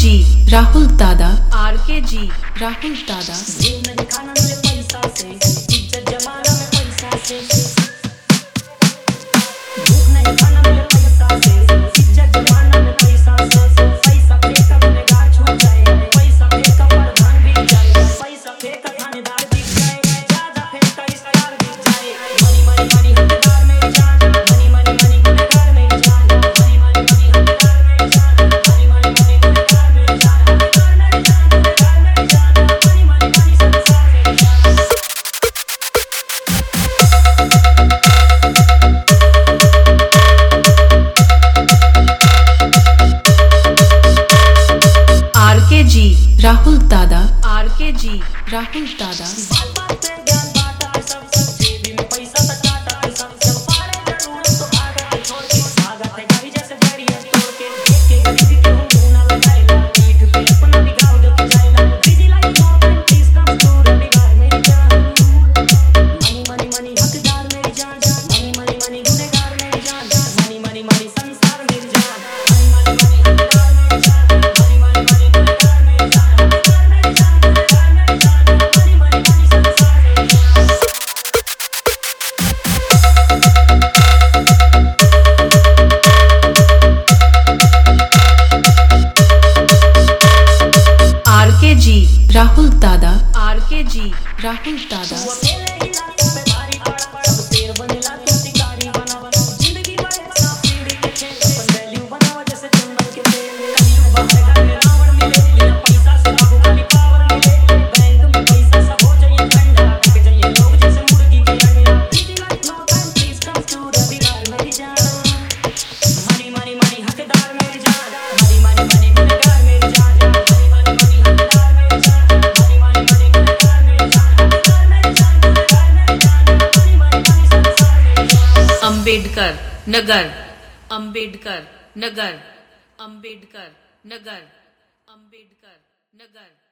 जी राहुल दादा, आरके जी राहुल दादा। आरके जी राहुल दादा, आरके जी राहुल दादा। आरके जी राहुल दादा, आरके जी राहुल दादा। अंबेडकर नगर, अंबेडकर नगर, अंबेडकर नगर, अंबेडकर नगर।